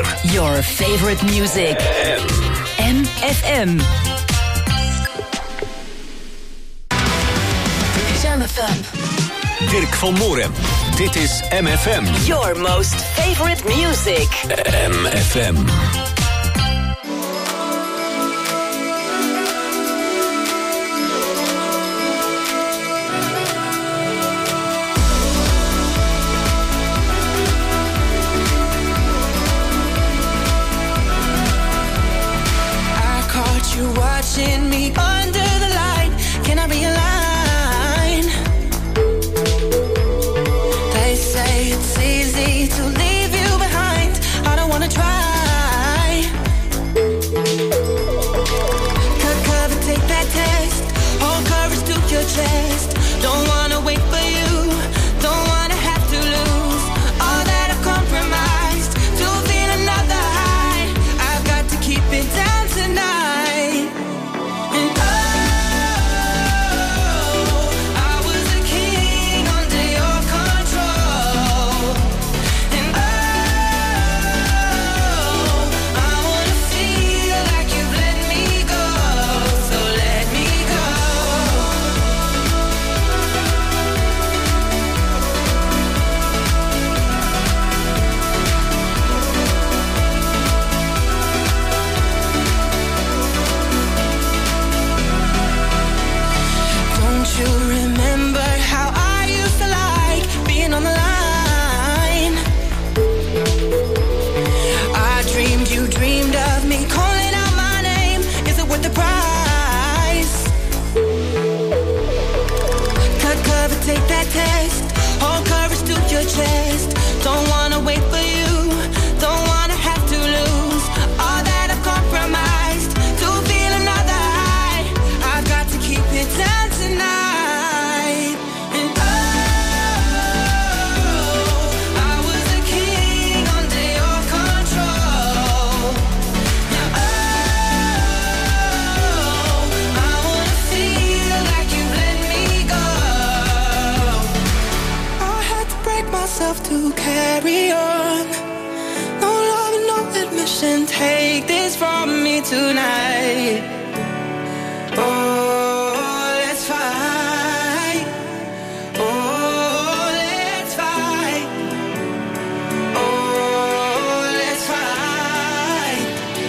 weer. Your favorite music. MFM. MFM. Dirk van Moorem. Dit is MFM. Your most favorite music. MFM. You watching me under the light? Can I be a line? They say it's easy to leave you behind. I don't wanna try. Cut cover, take that test. Hold courage to your chest. Don't wanna wait for you. Don't wanna have to lose all that I've compromised to feel another high. I've got to keep it down tonight. You remember how I used to like being on the line? I dreamed you dreamed of me calling out my name. Is it worth the price? Cut cover, take that test. Hold courage to your chest. Don't wanna wait for you. Don't wanna have to lose all that I've compromised to feel another high. I've got to keep it down tonight. To carry on. No love and no admission. Take this from me tonight. Oh, let's fight. Oh, let's fight. Oh, let's fight.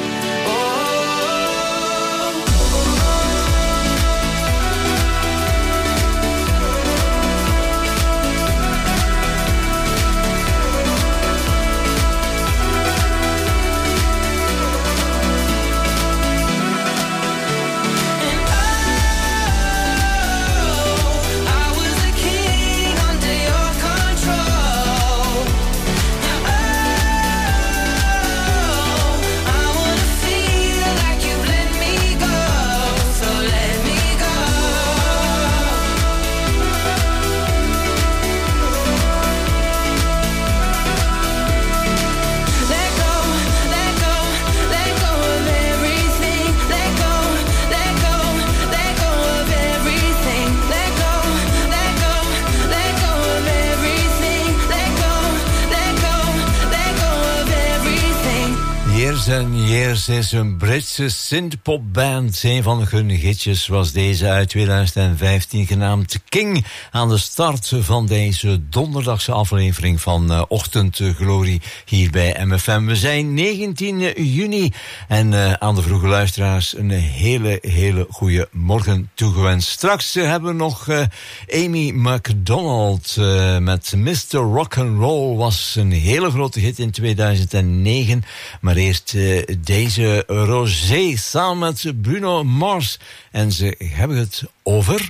Years and Years is een Britse synthpopband. Een van hun hitjes was deze uit 2015 genaamd King. Aan de start van deze donderdagse aflevering van Ochtendglorie hier bij MFM. We zijn 19 juni en aan de vroege luisteraars een hele goede morgen toegewenst. Straks hebben we nog Amy MacDonald met Mr. Rock'n'Roll. Was een hele grote hit in 2009. Maar eerst deze Rosé samen met Bruno Mars. En ze hebben het over...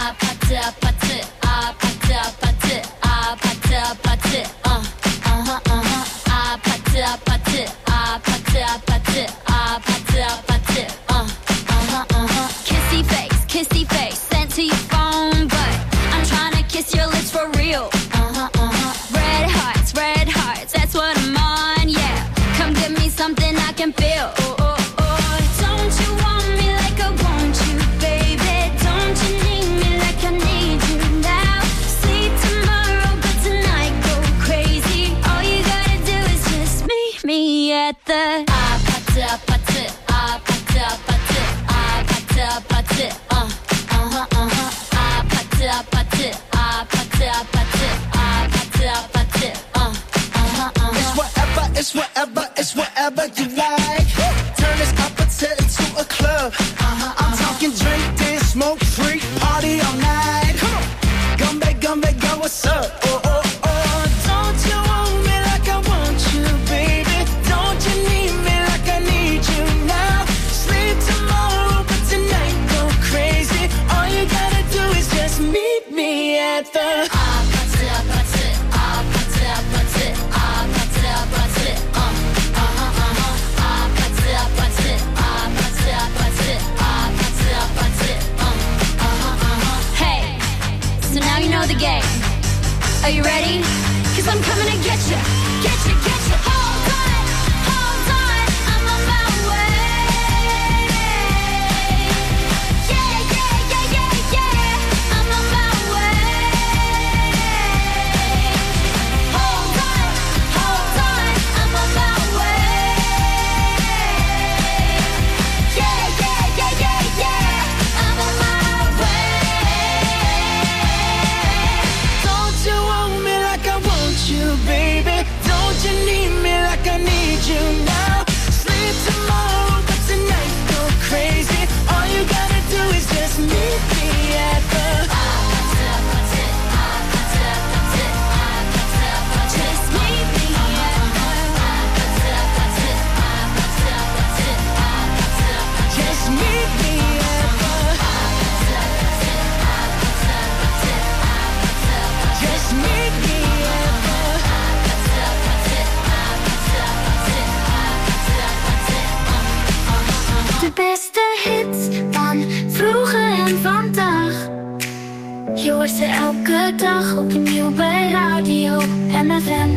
Kissy face, sent to your phone, but I'm trying to kiss your lips for real. Red hearts, that's what I'm on, yeah. Come give me something I can feel. Don't you want me like I want you, baby? Don't you need me like I need you? patte, patte, patte, patte, patte, patte, patte, patte, patte, It's whatever, it's whatever you like. Turn this appetite into a club. I'm talking drink, dance, smoke, freak, party all night. Come on, gumbe, go, what's up? Oh, oh, oh. Don't you want me like I want you, baby? Don't you need me like I need you now? Sleep tomorrow, but tonight go crazy. All you gotta do is just meet me at the So now you know the game. Are you ready? 'Cause I'm coming to get you. Get you, get you. Hold on, I'm on my way. Yeah, yeah, yeah, yeah, yeah. I'm on my way. Hold on, I'm on my way. Yeah, yeah, yeah, yeah, yeah. I'm on my way. Don't you want me like I want you, baby? Don't you need me like I need you now? Sleep tomorrow, but tonight go crazy. All you gotta do is just meet me at the Just meet me Just meet me at the Just meet me at De beste hits van vroeger en vandaag. Je hoort ze elke dag opnieuw bij Radio MFM.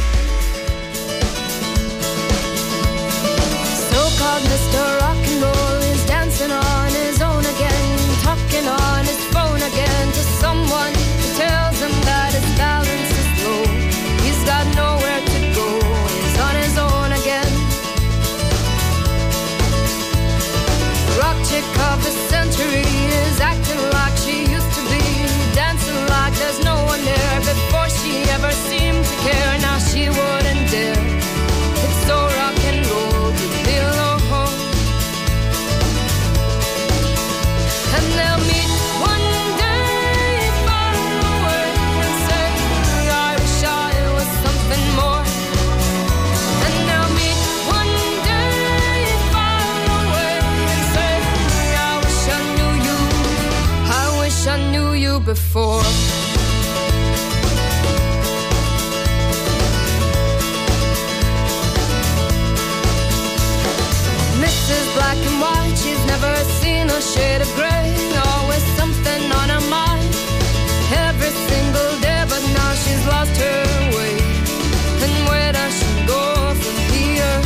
So-called Mr. Rock and Roll is dancing on his own again, talking on his phone again to someone who tells him that his balance is low. He's got nowhere to go, he's on his own again. Rock chick of the century is acting like she used to be, dancing like there's no one there. Before she ever seemed to care, now she wouldn't dare. It's so rock and roll to be alone. And they'll meet one day far away and say, I wish I was something more. And they'll meet one day far away and say, I wish I knew you, I wish I knew you before. Mrs. Black and White, she's never seen a shade of grey, always something on her mind, every single day, but now she's lost her way. And where does she go from here?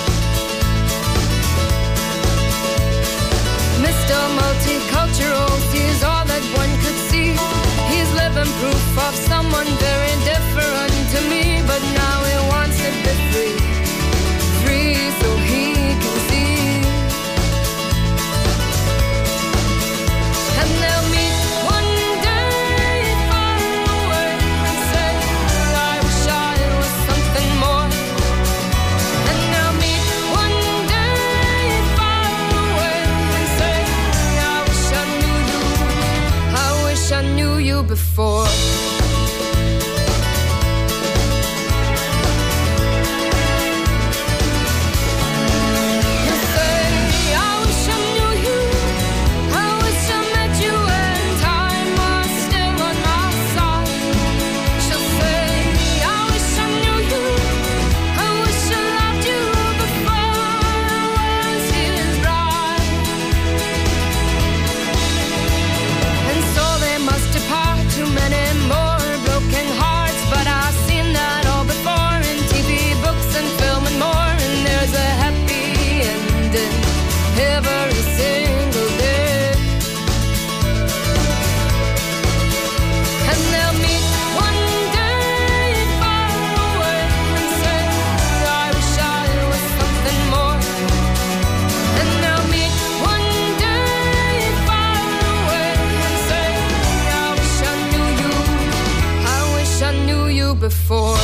Mr. Multicultural sees all that one could see. He's living proof of someone very different to me, but now he wants to be free, free so he can see. And they'll meet one day far away and say, I wish I was something more. And they'll meet one day far away and say, I wish I knew you, I wish I knew you before. You'll say, I wish I knew you, I wish I met you when time was still on our side. She'll say, I wish I knew you, I wish I loved you before I was his bride. And so they must depart, too many more before.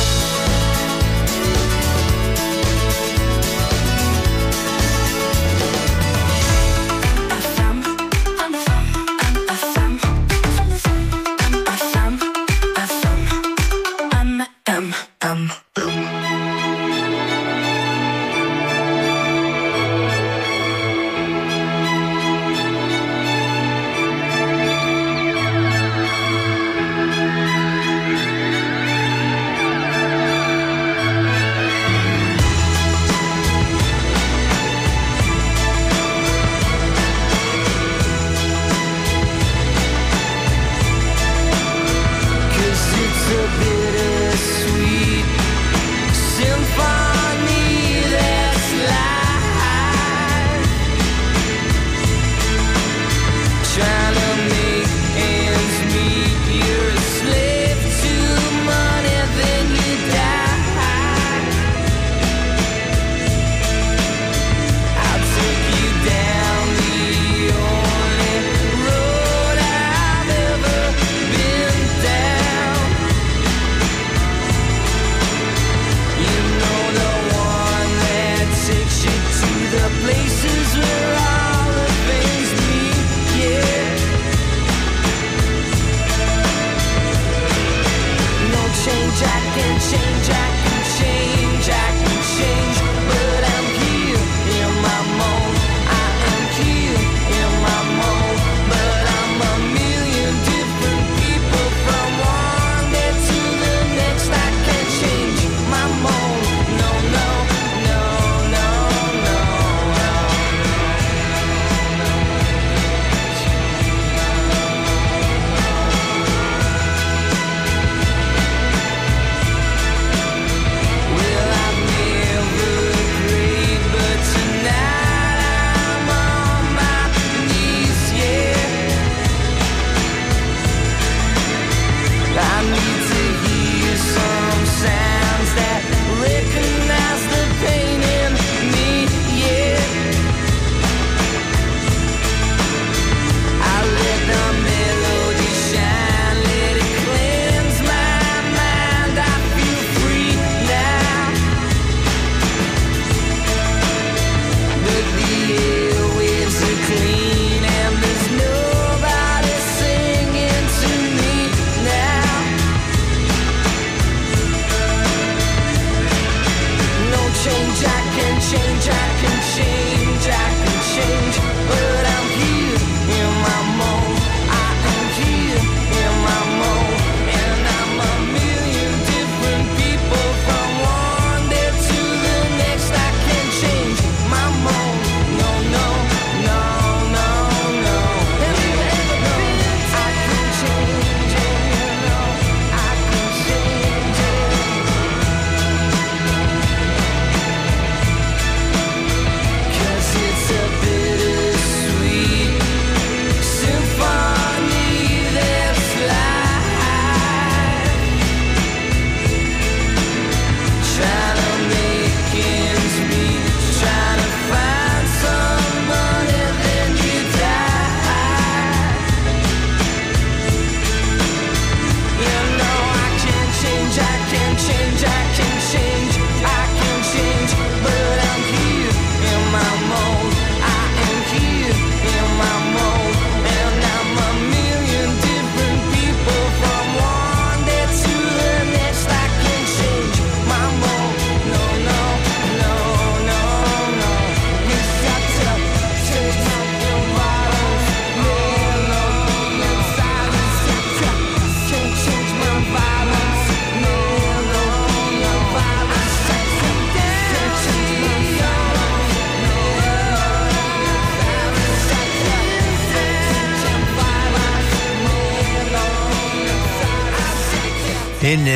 In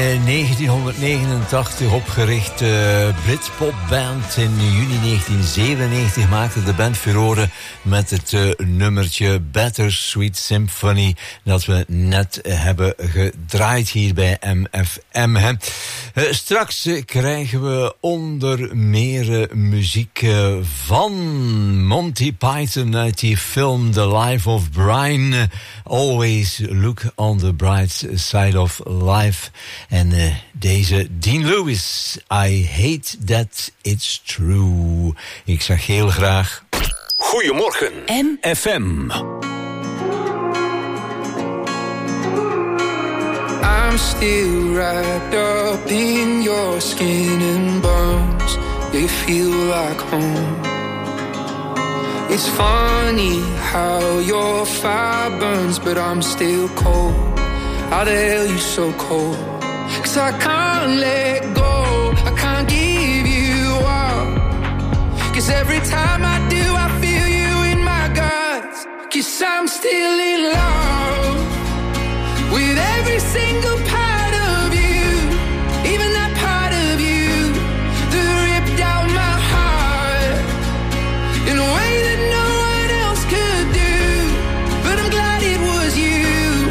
1989 opgericht Britpopband. In juni 1997 maakte de band furoren met het nummertje Bittersweet Symphony dat we net hebben gedraaid hier bij MFM. Straks krijgen we onder meer muziek van Monty Python uit die film The Life of Brian. Always look on the bright side of life. En deze Dean Lewis, I hate that it's true. Ik zeg heel graag... Goedemorgen, FM. I'm still wrapped up in your skin and bones. They feel like home. It's funny how your fire burns, but I'm still cold. How the hell you so cold? 'Cause I can't let go, I can't give you up. 'Cause every time I do, I feel you in my guts. 'Cause I'm still in love with every single part of you, even that part of you that ripped out my heart in a way that no one else could do. But I'm glad it was you.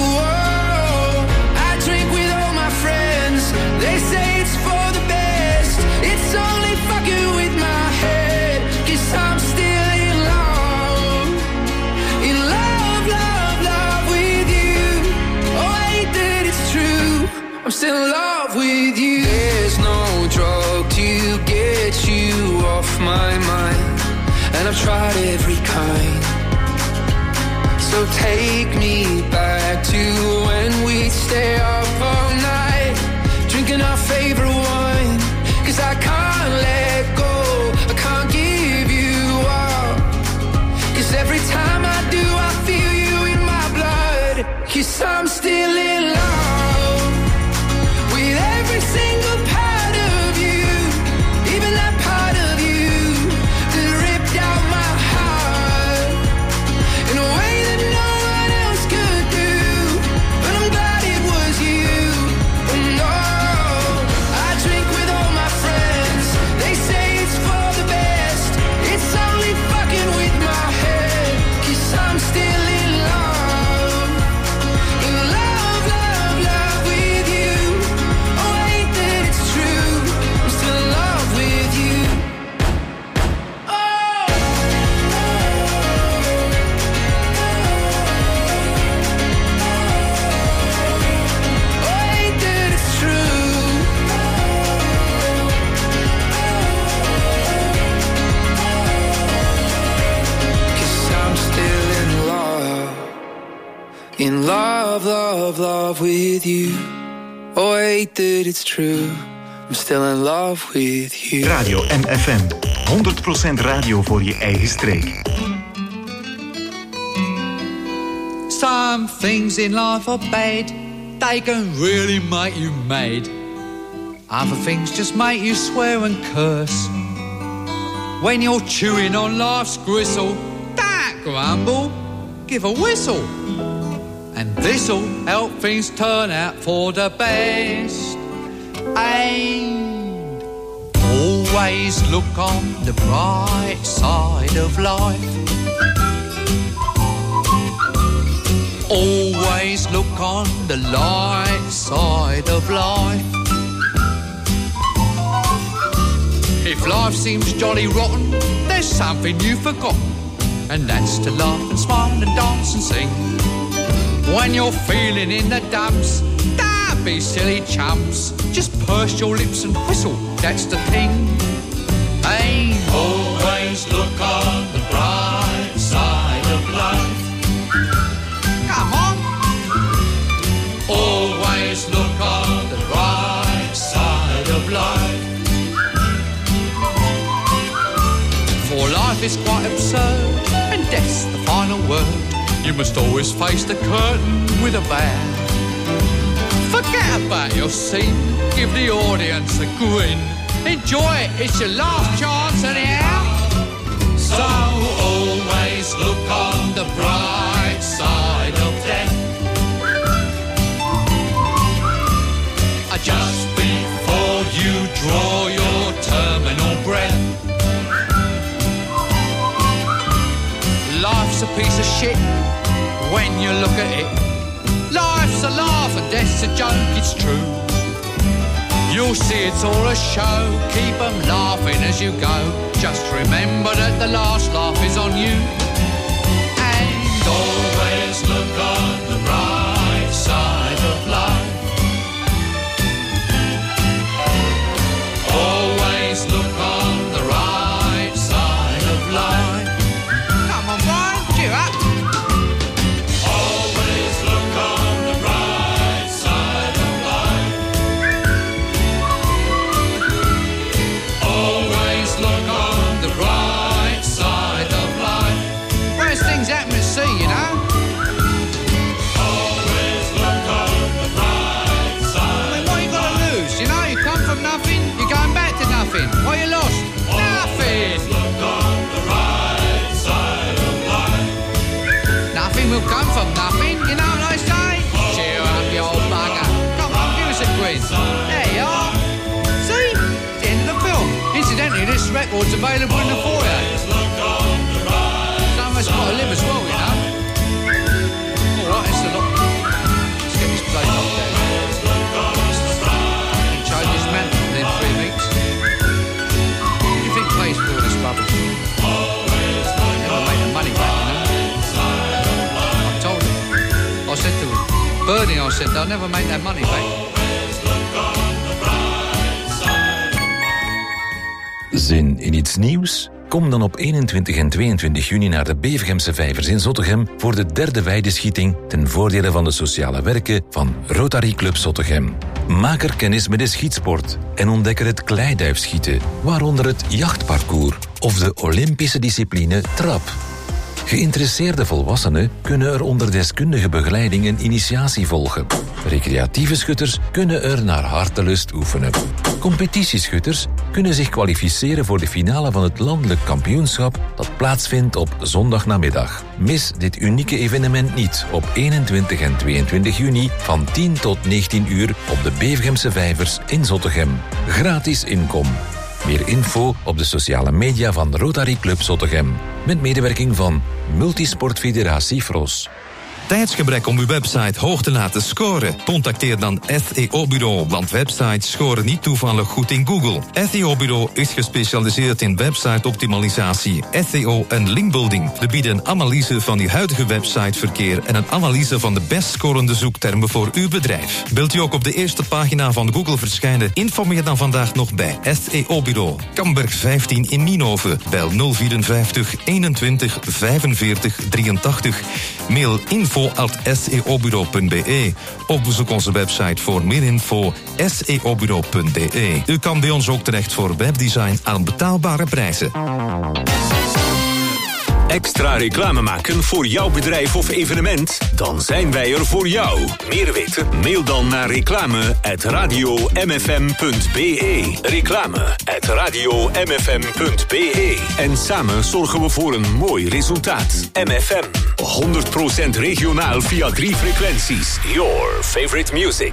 Whoa, I drink with all my friends. They say it's for the best. It's only fucking with my head. 'Cause I'm still in love, in love, love, love with you. Oh, I hate that it's true. I'm still in love with you. There's no drug to get you off my mind, and I've tried every kind. So take me back to when we'd stay up all night, drinking our favorite wine. 'Cause I can't let go, I can't give you up. 'Cause every time I do, I feel you in my blood. 'Cause I'm still in love with every single part of you, even that part of you that ripped out my heart in a way that no one else could do. But I'm glad it was you. Oh no, I drink with all my friends. They say it's for the best. It's only fucking with my head. 'Cause I'm still in love, in love, love, love with you. Oh, I hate that it's true. I'm still in love with you. Oh, oh, I hate that it's true. 'Cause I'm still in love, love, love with you. Oh, I hate that it's true. I'm still in love with you. Radio MFM. 100% radio voor je eigen streek. Some things in life are bad. They can really make you mad. Other things just make you swear and curse. When you're chewing on life's gristle, don't grumble, give a whistle. And this'll help things turn out for the best. And always look on the bright side of life. Always look on the light side of life. If life seems jolly rotten, there's something you've forgotten, and that's to laugh and smile and dance and sing. When you're feeling in the dumps, don't be silly chumps. Just purse your lips and whistle, that's the thing. Hey, always look on the bright side of life. Come on. Always look on the bright side of life. For life is quite absurd, and death's the final word. You must always face the curtain with a bow. Forget about your scene, give the audience a grin. Enjoy it, it's your last chance anyhow. So always look on the bright side of death. Just before you draw your terminal breath. Life's a piece of shit when you look at it. Life's a laugh and death's a joke, it's true. You'll see it's all a show. Keep them laughing as you go. Just remember that the last laugh is on you. And always look on the bright side of life. Always look on the right side of life. Come on, Brian, cheer up. Always look on the right side of life. Always look on the right side of life. Worst things happen at sea, you know. Always look on the right side. I mean, what you got to lose? You know, you come from nothing, you're going back to nothing. What you lost? Nothing. Look on the right side of life. Nothing will come from nothing, you know what I say? Cheer up, you old bugger. Come on, give us a quiz. There you are. See? It's the end of the film. Incidentally, this record's available in the foyer. Some of us got to live as well, you know. All right, it's a lot. Let's get this place off there. Change his mantle within 3 weeks. What do you think pays for all this rubbish? Never make the money back, you know. I told him. I said to him, Bernie, I said, they'll never make that money back. Zin in iets nieuws? Kom dan op 21 en 22 juni naar de Bevegemse Vijvers in Zottegem voor de 3e weideschieting ten voordele van de sociale werken van Rotary Club Zottegem. Maak er kennis met de schietsport en ontdek er het kleiduifschieten, waaronder het jachtparcours of de Olympische discipline trap. Geïnteresseerde volwassenen kunnen er onder deskundige begeleiding een initiatie volgen. Recreatieve schutters kunnen er naar hartelust oefenen. Competitieschutters kunnen zich kwalificeren voor de finale van het landelijk kampioenschap dat plaatsvindt op zondagnamiddag. Mis dit unieke evenement niet op 21 en 22 juni van 10 tot 19 uur op de Bevegemse Vijvers in Zottegem. Gratis inkom. Meer info op de sociale media van Rotary Club Zottegem. Met medewerking van Multisportfederatie Fros. Tijdsgebrek om uw website hoog te laten scoren? Contacteer dan SEO-bureau, want websites scoren niet toevallig goed in Google. SEO-bureau is gespecialiseerd in website-optimalisatie, SEO en linkbuilding. We bieden een analyse van uw huidige websiteverkeer en een analyse van de best scorende zoektermen voor uw bedrijf. Wilt u ook op de eerste pagina van Google verschijnen? Informeer dan vandaag nog bij SEO-bureau. Kamberg 15 in Nienhoven. Bel 054 21 45 83. Mail info@seobureau.be of bezoek onze website voor meer info seobureau.be. U kan bij ons ook terecht voor webdesign aan betaalbare prijzen. Extra reclame maken voor jouw bedrijf of evenement? Dan zijn wij er voor jou. Meer weten? Mail dan naar reclame@radiomfm.be. Reclame@radiomfm.be. En samen zorgen we voor een mooi resultaat. MFM. 100% regionaal via 3 frequenties. Your favorite music.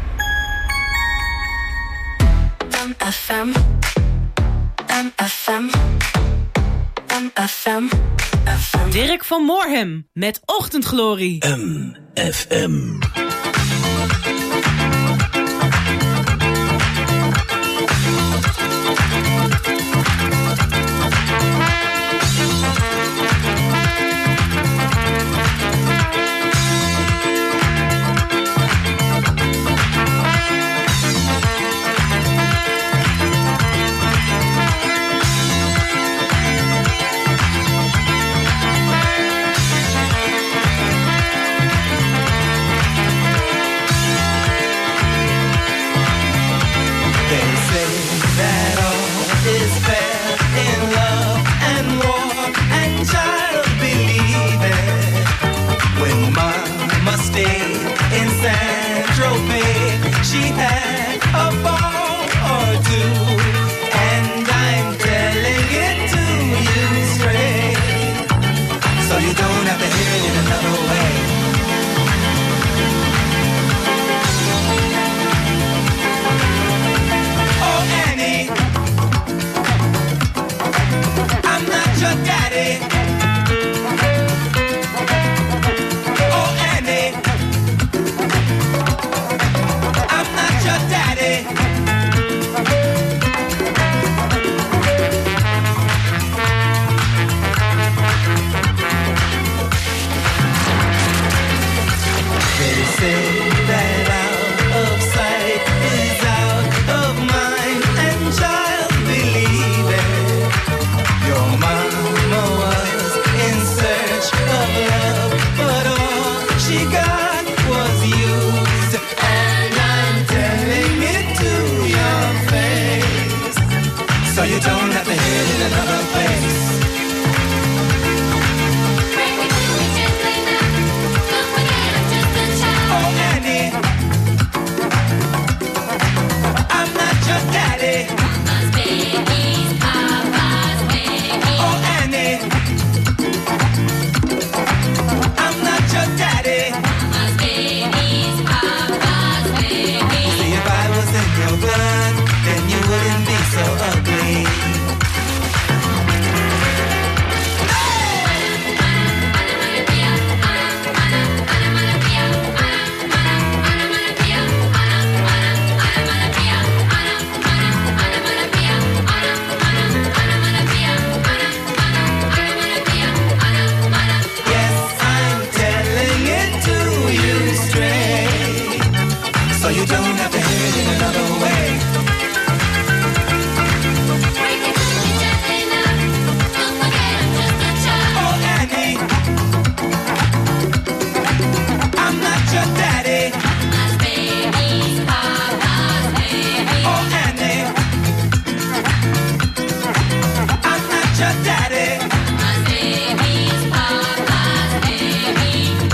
MFM. MFM. MFM. Dirk van Moorhem met Ochtendglorie. MFM. In Saint-Tropez, she had a ball or two, and I'm telling it to you straight, so you don't have to hear it another way. Oh Annie, I'm not your daddy. you don't have to hear it in another way. Break it to me gently now. Don't forget I'm just a child. Oh, Annie, I'm not your daddy. My baby's papa's baby. Oh, Annie, I'm not your daddy. My baby's papa's baby.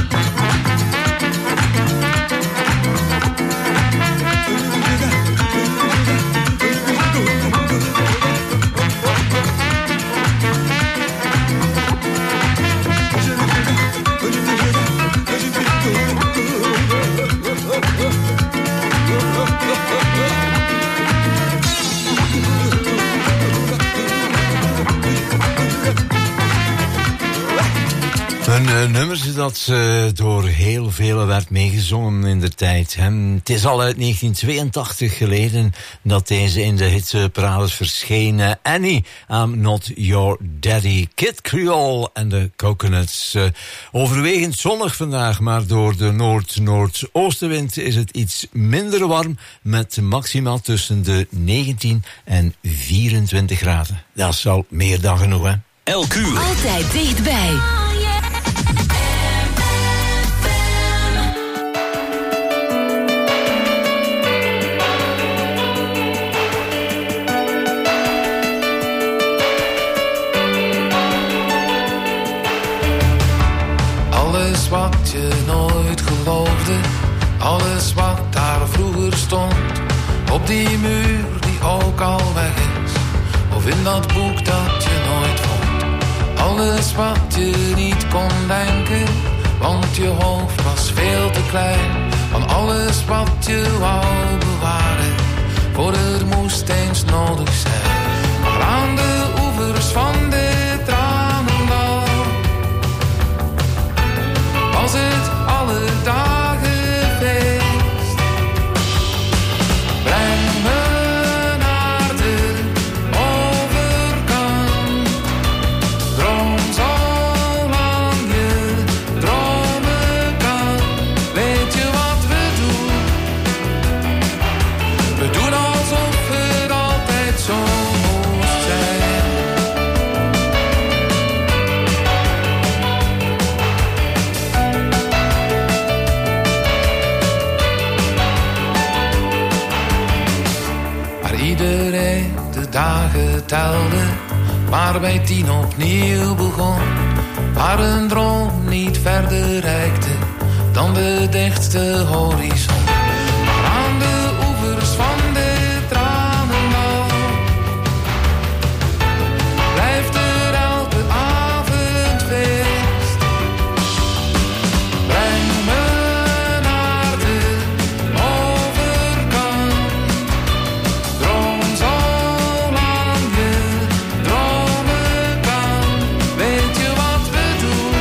Een nummer dat door heel velen werd meegezongen in de tijd. Het is al uit 1982 geleden dat deze in de hitparades verscheen. Annie, I'm Not Your Daddy. Kid Creole en de Coconuts. Overwegend zonnig vandaag, maar door de noord-noordoostenwind is het iets minder warm, met maximaal tussen de 19 en 24 graden. Dat is al meer dan genoeg, hè? Elk uur. Altijd dichtbij. Alles wat je nooit geloofde, alles wat daar vroeger stond, op die muur die ook al weg is, of in dat boek dat je nooit vond. Alles wat je niet kon denken, want je hoofd was veel te klein. Van alles wat je wou bewaren, voor het moest eens nodig zijn. Maar aan de oevers van de tranendal was het alle dagen feest. Breng me naar de overkant. Droom zolang je dromen kan. Weet je wat we doen? We doen alsof het altijd zo moest zijn. Iedereen de dagen telde, waar bij 10 opnieuw begon. Waar een droom niet verder reikte dan de dichtste horizon. Maar aan de oevers van de tranendal blijft er elke avond feest. Breng me naar de overkant. Droom zolang je dromen kan. Weet je wat we doen?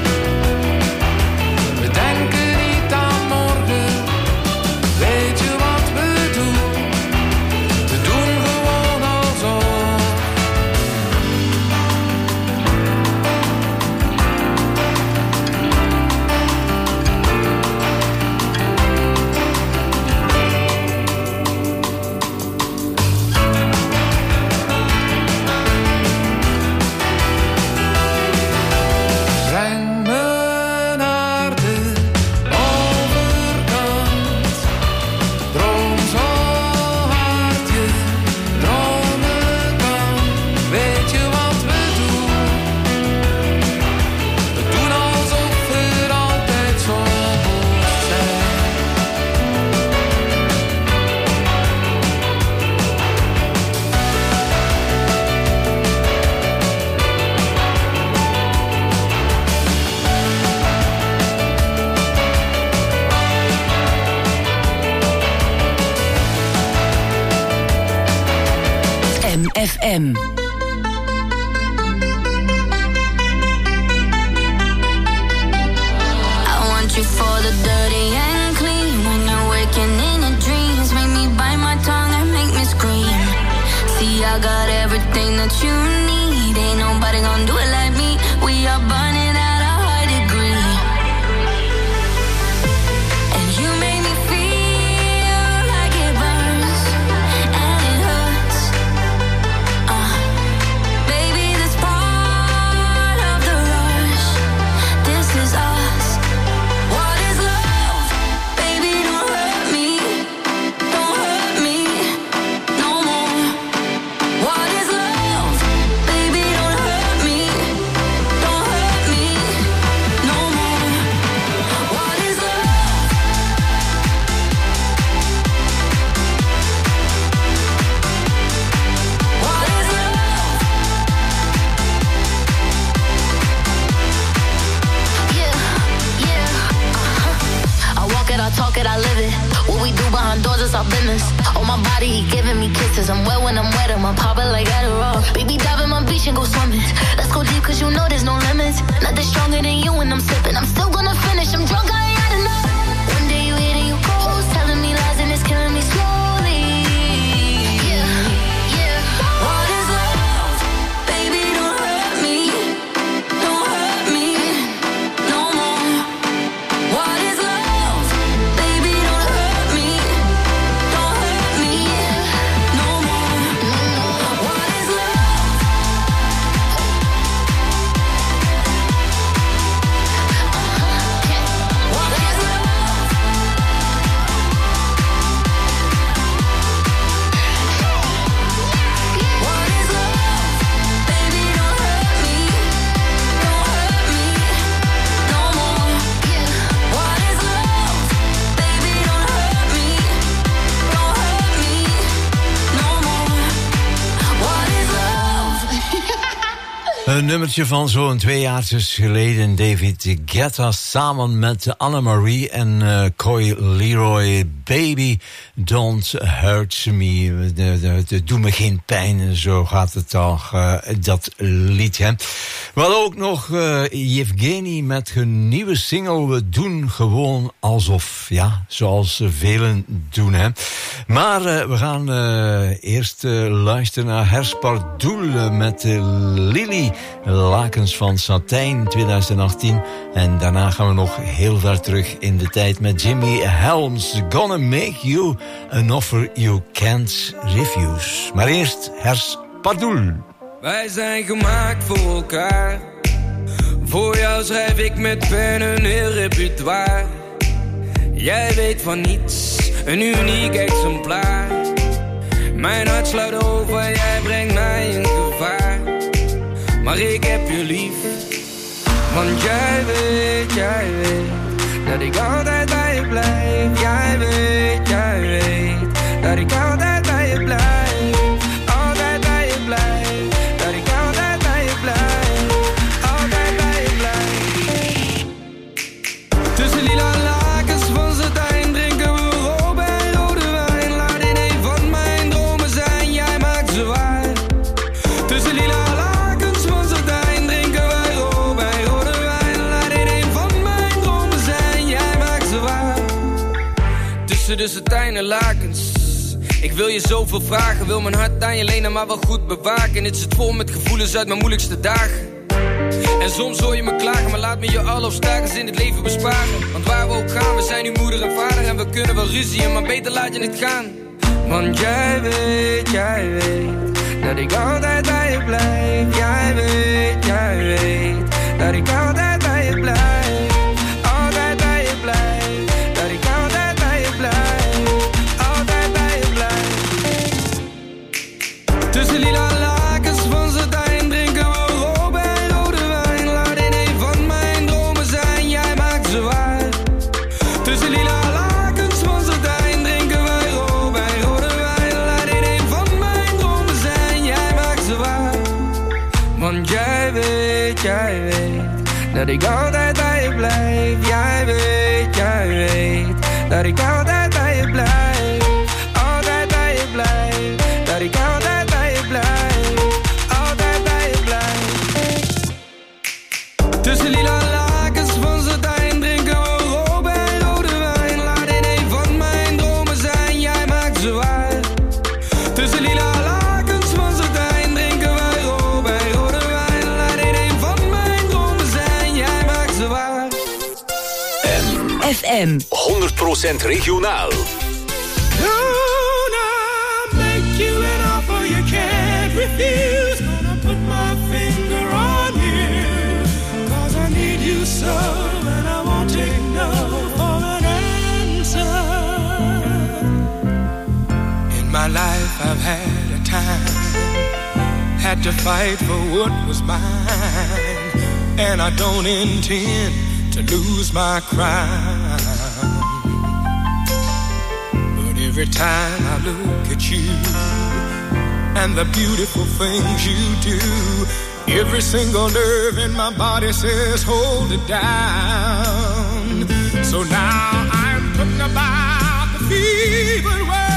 We denken niet aan morgen. Weet je wat we doen? We doen gewoon alsof. Breng me naar de overkant. Droom zo hard je dromen kan. Weet je wat we doen? We doen alsof het altijd zo moest zijn. MFM. I want you for the dirty and clean. When you're waking in your dreams, make me bite my tongue and make me scream. See, I got everything that you need. Ain't nobody gonna do it like me. We are burning at a high degree. And you make me feel it's our business. On my body, he giving me kisses. I'm wet when I'm wet, I'm popping like Adderall. Baby, dive in my beach and go swimming. Let's go deep, cause you know there's no limits. Nothing stronger than you when I'm sipping. I'm still gonna finish, I'm drunk, I ain't had enough. One day you hit and you close, telling me lies and it's killing me slowly. Yeah, yeah. What is love? Baby, don't hurt me. Don't hurt me no more. What is love? Baby, don't hurt me. Don't hurt me no more. What is love? What is love? What is love? Baby, don't hurt me. Don't hurt me no more. What is love? Baby, don't hurt me. Don't hurt me no more. What is love? Een nummertje van zo'n 2 jaar geleden. David Guetta samen met Anne-Marie en Coy Leroy. Baby, don't hurt me. Doe me geen pijn. Zo gaat het toch, dat lied. Hè. We hadden ook nog Yevgeny met hun nieuwe single. We doen gewoon alsof. Ja, zoals velen doen. Hè. Maar we gaan eerst luisteren naar Herspardoel met Lily. Lakens van Satijn 2018. En daarna gaan we nog heel ver terug in de tijd met Jimmy Helms. Gonna make you an offer you can't refuse. Maar eerst Herspardoel. Wij zijn gemaakt voor elkaar. Voor jou schrijf ik met pen een heel repertoire. Jij weet van niets, een uniek exemplaar. Mijn hart sluit over, jij brengt mij in gevaar. Maar ik heb je lief, want jij weet dat ik altijd bij je blijf. Jij weet dat ik altijd bij je blijf. Altijd bij je blijf, dat ik altijd bij je blijf. Altijd bij je blijf. Tussen lila lakens van satijn drinken we robe en rode wijn. Laat in een van mijn dromen zijn, jij maakt ze waar. Tussen lila de satijn en lakens. Ik wil je zoveel vragen, wil mijn hart aan je lenen, maar wel goed bewaken. Dit zit vol met gevoelens uit mijn moeilijkste dagen. En soms hoor je me klagen, maar laat me je alle obstakels in het leven besparen. Want waar we ook gaan, we zijn nu moeder en vader. En we kunnen wel ruzien, maar beter laat je het gaan. Want jij weet dat ik altijd bij je blijf. Jij weet dat ik altijd bij je blijf. Altijd bij je blijf. Dat ik altijd bij je blijf. Altijd bij je blijf. Tussen lila lakens van satijn drinken we robe en rode wijn. Laat in een van mijn dromen zijn, jij maakt ze waar. Tussen lila lakens van satijn drinken we robe en rode wijn. Laat in een van mijn dromen zijn, jij maakt ze waar. Want jij weet dat ik altijd bij je blijf. Jij weet dat ik altijd bij je blijf. Altijd bij je blijf. Dat ik altijd bij je blijf. Altijd bij je blijf. Tussen lila lakens van satijn drinken we robe en rode wijn. Laat in een van mijn dromen zijn, jij maakt ze waar. Tussen lila lakens van satijn drinken we robe en rode wijn. Laat in een van mijn dromen zijn, jij maakt ze waar. FM 100% regionaal. Gonna make you an offer you can't refuse. Gonna put my finger on you, 'cause I need you so, and I won't take no for an answer. In my life I've had a time, had to fight for what was mine, and I don't intend to lose my crown. Every time I look at you and the beautiful things you do, every single nerve in my body says hold it down. So now I'm putting about the fever away.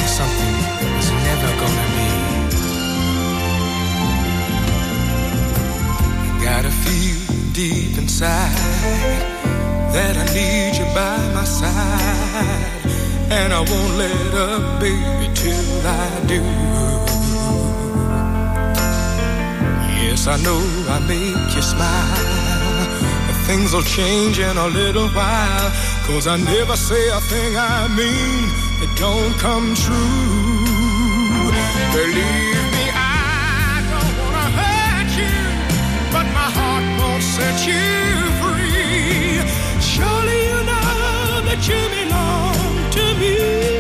something was never gonna be. Gotta feel deep inside that I need you by my side, and I won't let up, baby, till I do. Yes, I know I make you smile, but things will change in a little while, 'cause I never say a thing I mean that don't come true. Believe me, I don't wanna hurt you, but my heart won't set you free. Surely you know that you belong to me.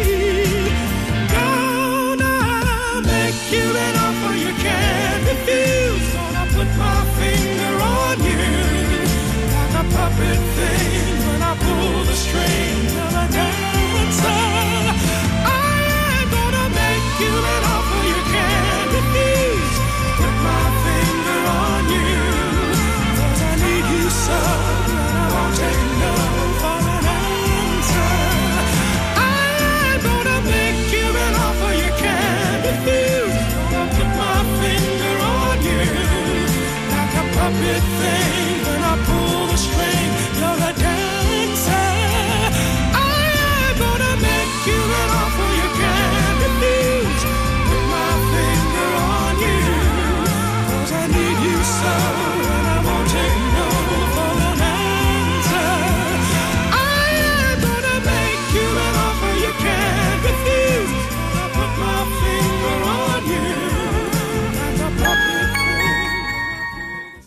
Gonna make you an offer you can't refuse. Gonna put my finger on you like a puppet thing when I pull the string of a dancer. I'm gonna make you an offer you can't refuse. Put my finger on you, 'cause I need you so, and I won't take no for an answer. I'm gonna make you an offer you can't refuse. Gonna put my finger on you like a puppet thing when I pull the string. You're a dancer. I'm gonna make you an offer you can't refuse. Put my finger on you, 'cause I need you so, and I won't take no for an answer. I'm gonna make you an offer you can't refuse. Gonna put my finger on you like a puppet thing.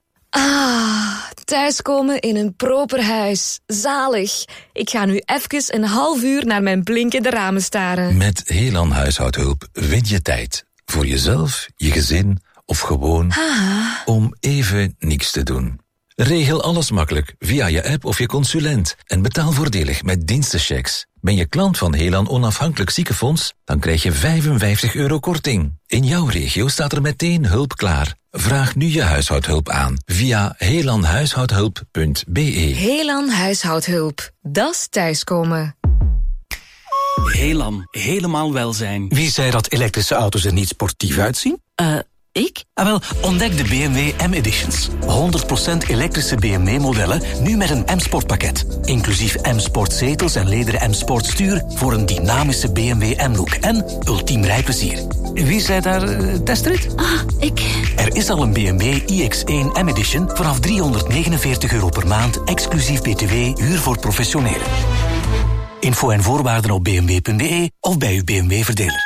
Thuiskomen in een proper huis. Zalig. Ik ga nu even een half uur naar mijn blinkende ramen staren. Met Helan Huishoudhulp win je tijd. Voor jezelf, je gezin of gewoon om even niks te doen. Regel alles makkelijk via je app of je consulent en betaal voordelig met dienstenchecks. Ben je klant van Helan Onafhankelijk Ziekenfonds, dan krijg je €55 korting. In jouw regio staat er meteen hulp klaar. Vraag nu je huishoudhulp aan via helanhuishoudhulp.be. Helan Huishoudhulp. Dat is thuiskomen. Helan, helemaal welzijn. Wie zei dat elektrische auto's er niet sportief uitzien? Ik? Wel, ontdek de BMW M-Editions. 100% elektrische BMW-modellen, nu met een M-Sport-pakket. Inclusief M-Sport zetels en lederen M-Sport stuur voor een dynamische BMW M-look en ultiem rijplezier. Wie zei daar testrit? Ik. Er is al een BMW iX1 M-Edition vanaf €349 per maand, exclusief BTW, huur voor professionelen. Info en voorwaarden op bmw.be of bij uw BMW-verdeler.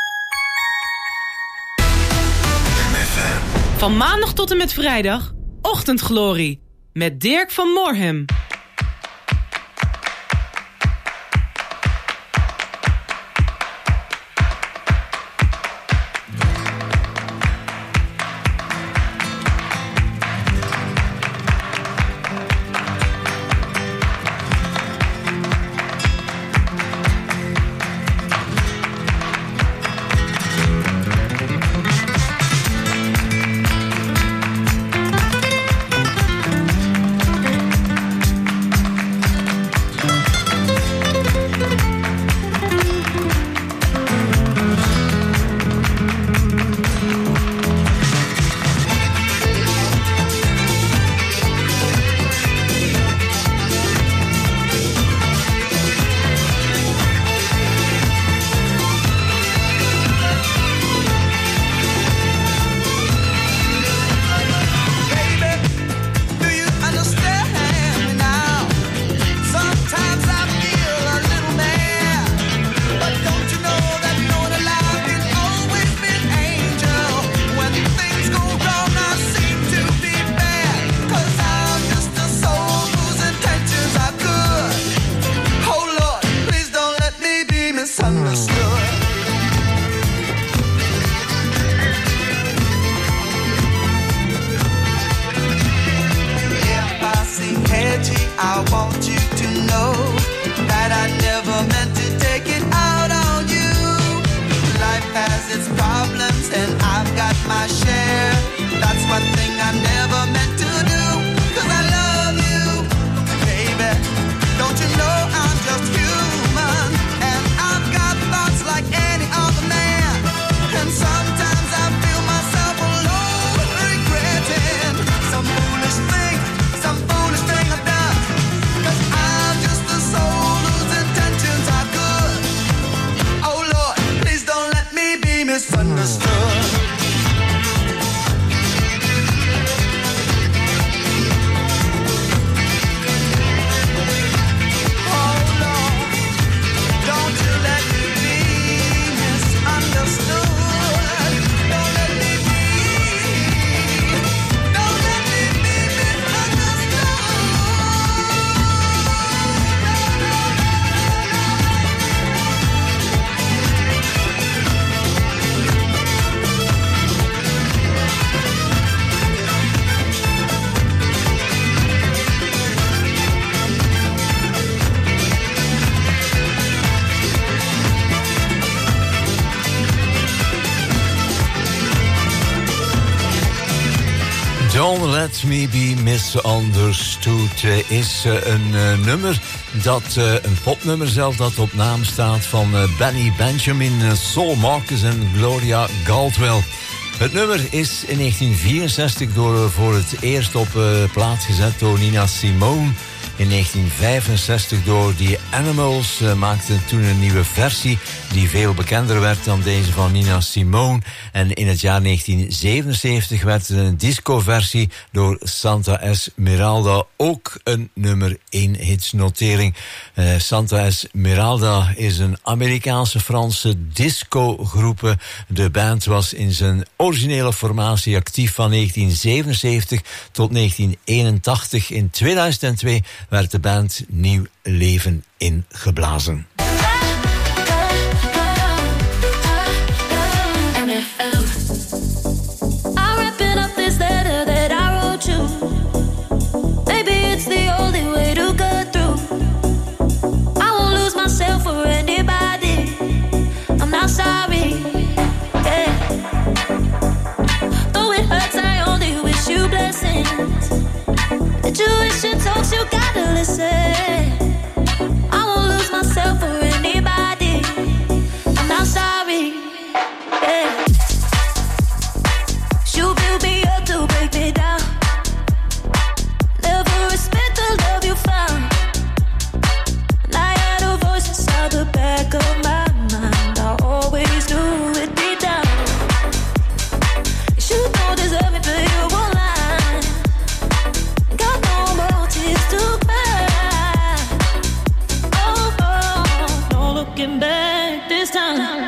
Van maandag tot en met vrijdag, Ochtendglorie. Met Dirk van Moorhem. I want you to know that I never meant to take it out on you. Life has its problems and I've got my share. That's one thing I never meant to do, 'cause I love you, baby. Don't you know I'm just human, and I've got thoughts like any other. misunderstood. Don't Let Me Be Misunderstood is een nummer, een popnummer zelf, dat op naam staat van Benny Benjamin, Sol Marcus en Gloria Galdwell. Het nummer is in 1964 voor het eerst op plaats gezet door Nina Simone. In 1965 door The Animals maakten toen een nieuwe versie die veel bekender werd dan deze van Nina Simone. En in het jaar 1977 werd er een disco-versie door Santa Esmeralda, ook een nummer 1 hitsnotering. Santa Esmeralda is een Amerikaanse-Franse disco-groep. De band was in zijn originele formatie actief van 1977 tot 1981. In 2002 werd de band nieuw leven ingeblazen. Intuition talks, you gotta listen. I won't lose myself for anybody. I'm not sorry. Yeah. You build me up to break me down. Never respect the love you found. And I had a voice inside the back of my mind. I always knew it deep down. You don't deserve me, but you won't lie. Looking back this time.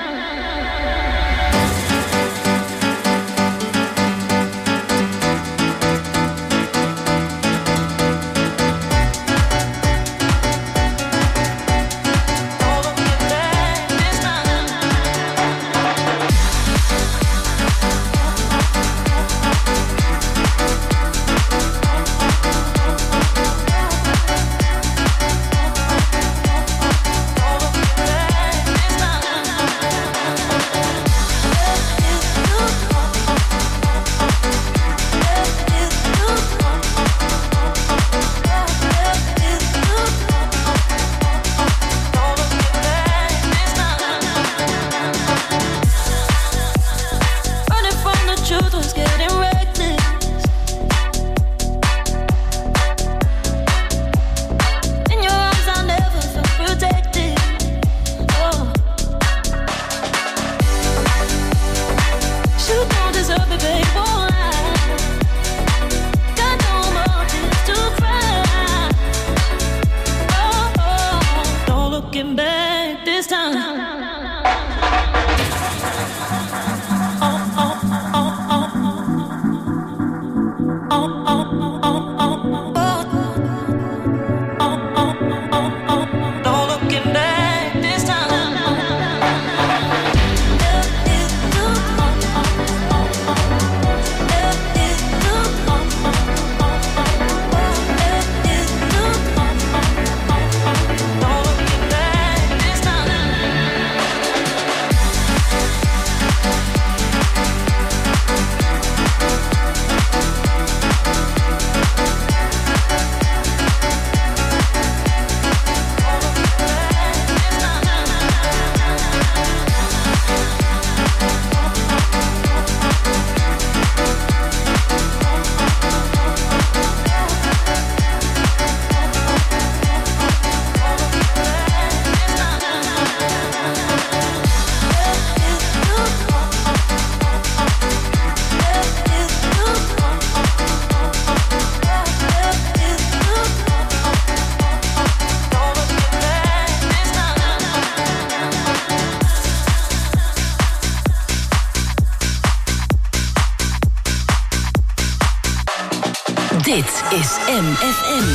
Dit is MFM.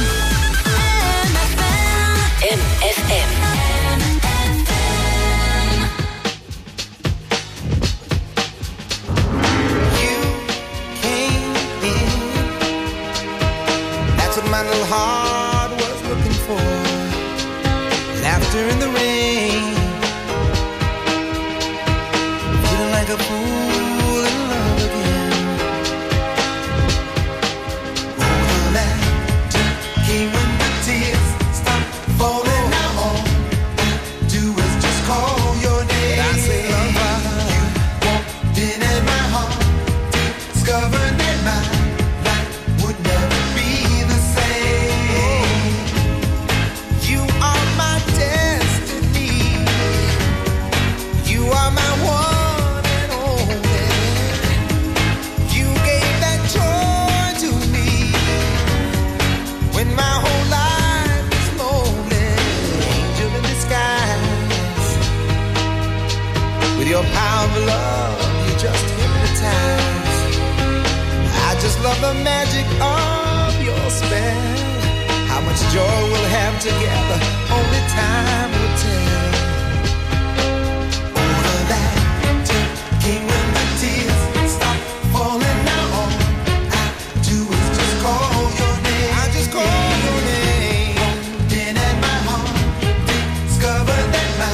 MFM. My little heart was looking for laughter in the rain, feeling like a fool in love again. Oh, the magic came when the tears stopped falling. Now all I do is just call your name. I say, you walked in at my heart, discovered that my life would never be. Your power of love, you just hypnotize. I just love the magic of your spell. How much joy we'll have together, only time will tell. Oh, the laughter came when the tears stop falling. Now all I do is just call your name. I just call your name. Walked in at my heart, discovered that my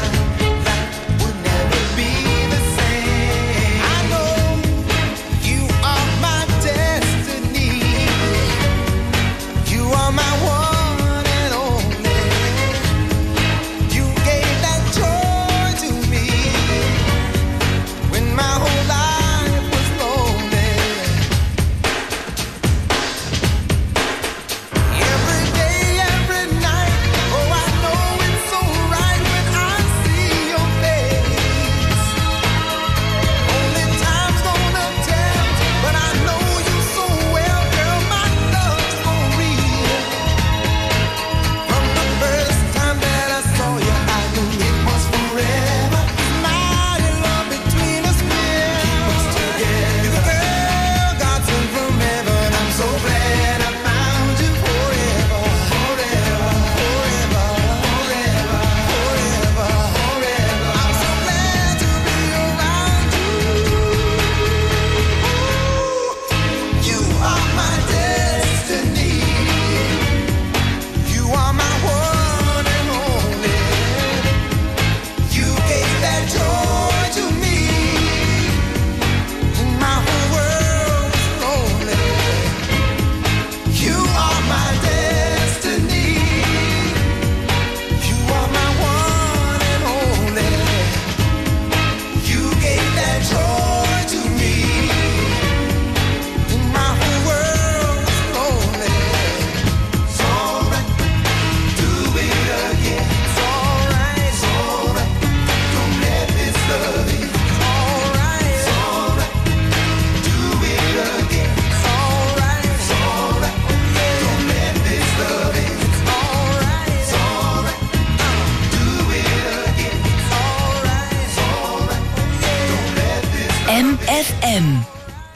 MFM.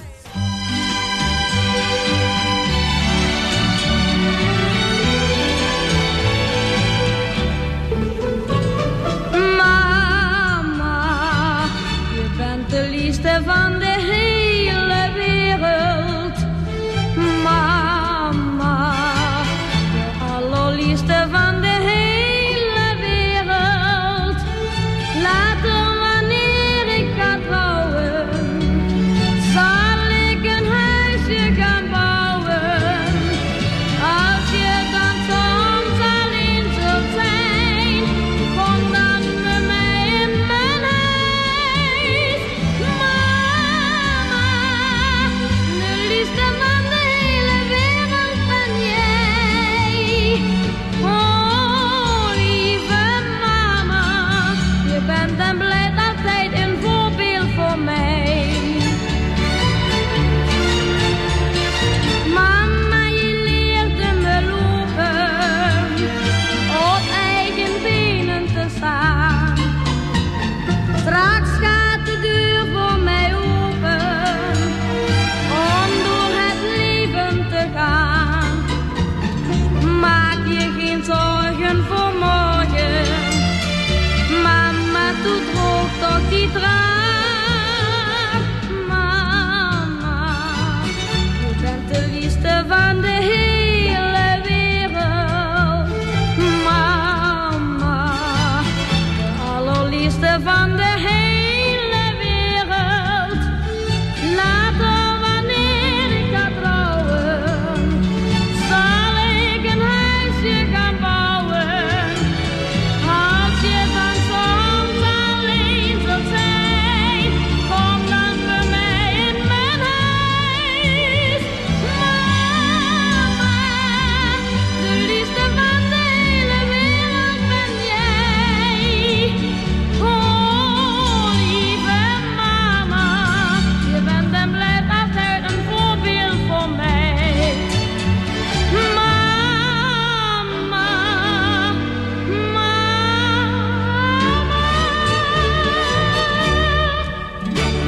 Mama, je bent de liefste van de hele wereld. Mama, de allerliefste van de hele wereld. Later wanneer ik ga trouwen, zal ik een huisje gaan bouwen. Als je dan soms alleen zult zijn, kom dan met mij in mijn huis. Mama.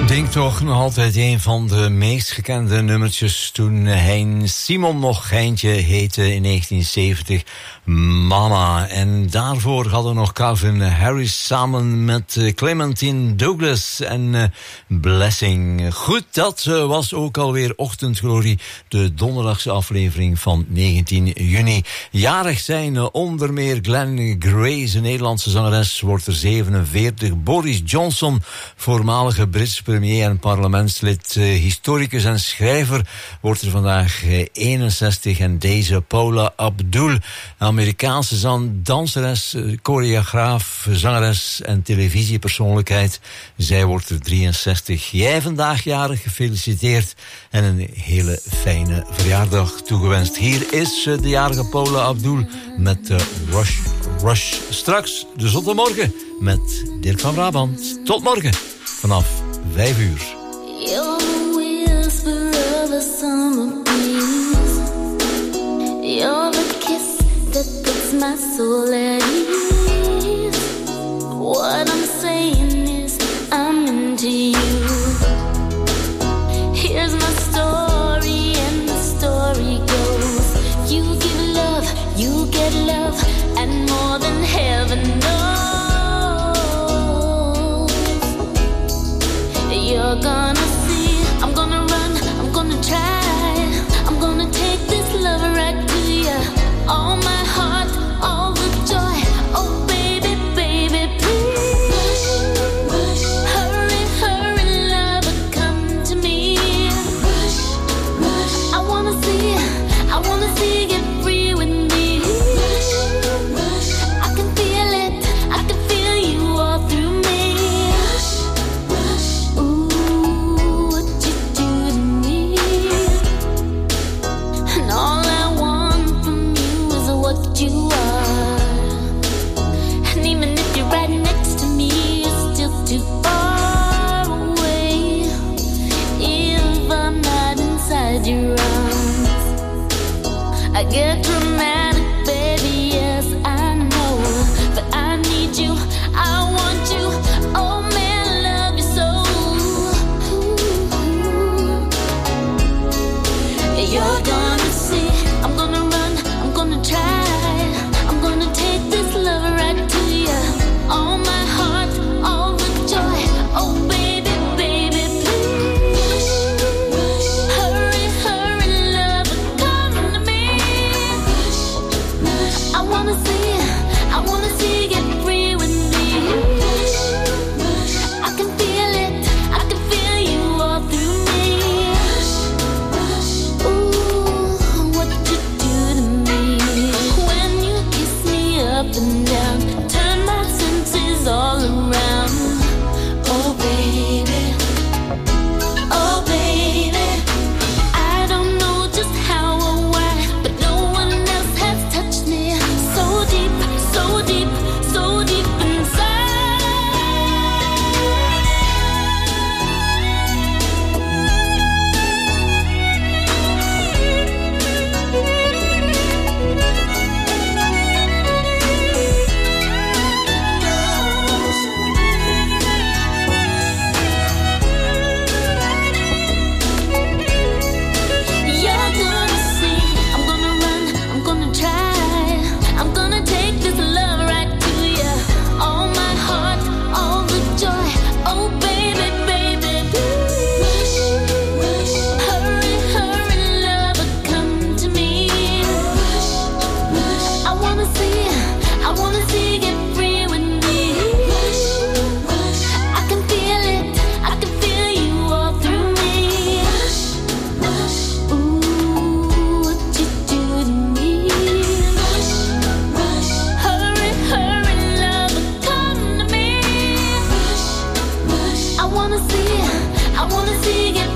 Denk toch nog altijd een van de meest gekende nummertjes toen Hein Simon nog Heintje heette in 1970. Mama. En daarvoor hadden we nog Calvin Harris samen met Clementine Douglas en Blessing. Goed, dat was ook alweer Ochtendglorie, de donderdagse aflevering van 19 juni. Jarig zijn onder meer Glenn Grace, een Nederlandse zangeres, wordt er 47. Boris Johnson, voormalige Brits premier en parlementslid, historicus en schrijver, wordt er vandaag 61. En deze Paula Abdul, Amerikaanse danseres, choreograaf, zangeres en televisiepersoonlijkheid. Zij wordt er 63. Jij vandaag jarig, gefeliciteerd en een hele fijne verjaardag toegewenst. Hier is de jarige Paula Abdul met Rush. Straks de Zondagmorgen met Dirk van Brabant. Tot morgen vanaf 5 uur. You're the whisper of a summer breeze. You're the kiss that puts my soul at ease. What I'm saying is I'm into you. Here's my story and the story goes. You give love, you get love, and more than heaven knows. You're gonna see, I'm gonna run, I'm gonna try, I'm gonna take this love right to you. All my heart, all the joy. Oh baby, baby, please. Rush, hurry, hurry, lover, come to me. Rush, rush, I wanna see get free with me. Rush, rush, I can feel it, I can feel you all through me. Rush, rush, ooh, what you do to me. And all I want from you is what you are. And even if you're right next to me, you're still too far away. If I'm not inside your arms, I get dramatic, baby, yes, I know. But I need you, I want you, oh man, I love you so. You're gonna see, I'm gonna run, I'm gonna try, I'm gonna take this love right to you. All my heart, all the joy, oh baby, baby, please. Hurry, hurry, lover, come to me. I wanna see, get free with me. I can feel it, I can feel you all through me. Ooh, what you do to me. When you kiss me up and down, turn my senses all around. Oh baby, oh baby, I don't know just how or why, but no one else has touched me so deep, so deep, so deep inside. You're gonna see, I'm gonna run, I'm gonna try, I'm gonna take this love right to you. All my heart, all the joy, oh baby, baby, please. Hurry, hurry, lover, come to me. I wanna see, get free with me. I can feel it, I can feel you all through me. Ooh, what you do to me. Hurry, hurry, lover, come to me. I wanna see, get